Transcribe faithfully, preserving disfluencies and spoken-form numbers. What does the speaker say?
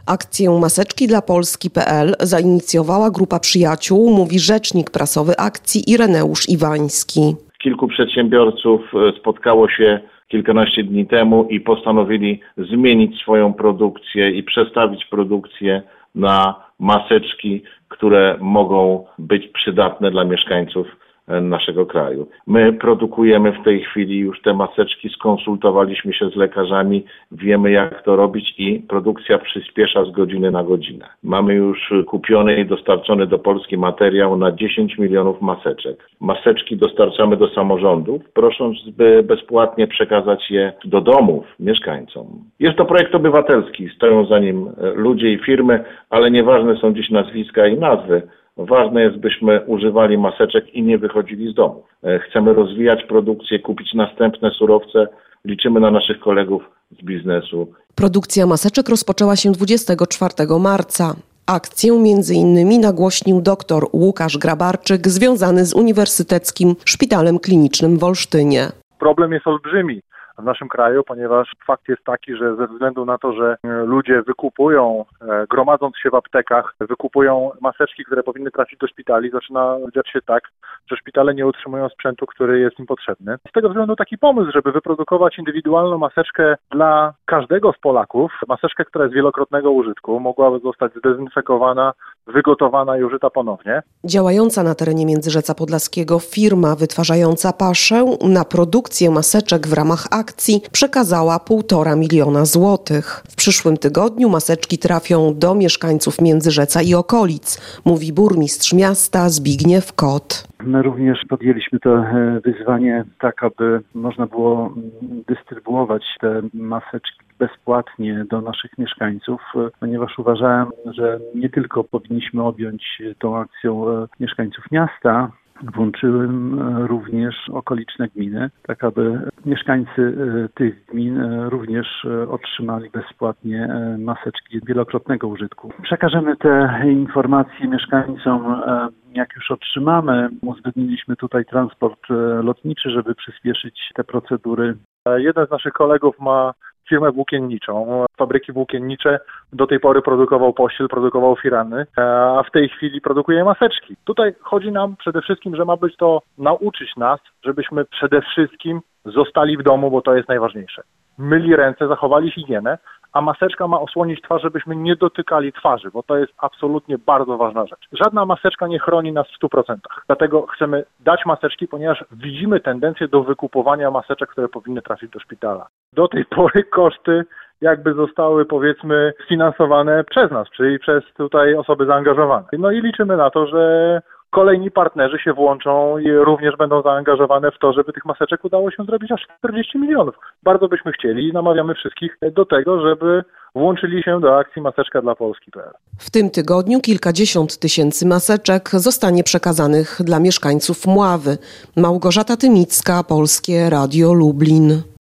Akcję Maseczki dla Polski kropka pe el zainicjowała grupa przyjaciół, mówi rzecznik prasowy akcji Ireneusz Iwański. Kilku przedsiębiorców spotkało się kilkanaście dni temu i postanowili zmienić swoją produkcję i przestawić produkcję na maseczki, które mogą być przydatne dla mieszkańców naszego kraju. My produkujemy w tej chwili już te maseczki, skonsultowaliśmy się z lekarzami, wiemy jak to robić i produkcja przyspiesza z godziny na godzinę. Mamy już kupiony i dostarczony do Polski materiał na dziesięć milionów maseczek. Maseczki dostarczamy do samorządów, prosząc, by bezpłatnie przekazać je do domów mieszkańcom. Jest to projekt obywatelski, stoją za nim ludzie i firmy, ale nieważne są dziś nazwiska i nazwy. Ważne jest, byśmy używali maseczek i nie wychodzili z domów. Chcemy rozwijać produkcję, kupić następne surowce. Liczymy na naszych kolegów z biznesu. Produkcja maseczek rozpoczęła się dwudziestego czwartego marca. Akcję między innymi nagłośnił dr Łukasz Grabarczyk, związany z Uniwersyteckim Szpitalem Klinicznym w Olsztynie. Problem jest olbrzymi w naszym kraju, ponieważ fakt jest taki, że ze względu na to, że ludzie wykupują, gromadząc się w aptekach, wykupują maseczki, które powinny trafić do szpitali, zaczyna dziać się tak, że szpitale nie utrzymują sprzętu, który jest im potrzebny. Z tego względu taki pomysł, żeby wyprodukować indywidualną maseczkę dla każdego z Polaków, maseczkę, która jest wielokrotnego użytku, mogłaby zostać zdezynfekowana, wygotowana i użyta ponownie. Działająca na terenie Międzyrzeca Podlaskiego firma wytwarzająca paszę na produkcję maseczek w ramach akcji przekazała półtora miliona złotych. W przyszłym tygodniu maseczki trafią do mieszkańców Międzyrzeca i okolic, mówi burmistrz miasta Zbigniew Kot. My również podjęliśmy to wyzwanie tak, aby można było dystrybuować te maseczki bezpłatnie do naszych mieszkańców, ponieważ uważałem, że nie tylko powinniśmy objąć tą akcją mieszkańców miasta, włączyłem również okoliczne gminy, tak aby mieszkańcy tych gmin również otrzymali bezpłatnie maseczki wielokrotnego użytku. Przekażemy te informacje mieszkańcom, jak już otrzymamy. Uzgodniliśmy tutaj transport lotniczy, żeby przyspieszyć te procedury. Jeden z naszych kolegów ma firmę włókienniczą. Fabryki włókiennicze do tej pory produkował pościel, produkował firany, a w tej chwili produkuje maseczki. Tutaj chodzi nam przede wszystkim, że ma być to nauczyć nas, żebyśmy przede wszystkim zostali w domu, bo to jest najważniejsze. Myli ręce, zachowali higienę, a maseczka ma osłonić twarz, żebyśmy nie dotykali twarzy, bo to jest absolutnie bardzo ważna rzecz. Żadna maseczka nie chroni nas w stu procentach. Dlatego chcemy dać maseczki, ponieważ widzimy tendencję do wykupowania maseczek, które powinny trafić do szpitala. Do tej pory koszty jakby zostały, powiedzmy, sfinansowane przez nas, czyli przez tutaj osoby zaangażowane. No i liczymy na to, że kolejni partnerzy się włączą i również będą zaangażowane w to, żeby tych maseczek udało się zrobić aż czterdzieści milionów. Bardzo byśmy chcieli i namawiamy wszystkich do tego, żeby włączyli się do akcji Maseczka dla Polski kropka pe el. W tym tygodniu kilkadziesiąt tysięcy maseczek zostanie przekazanych dla mieszkańców Mławy. Małgorzata Tymicka, Polskie Radio Lublin.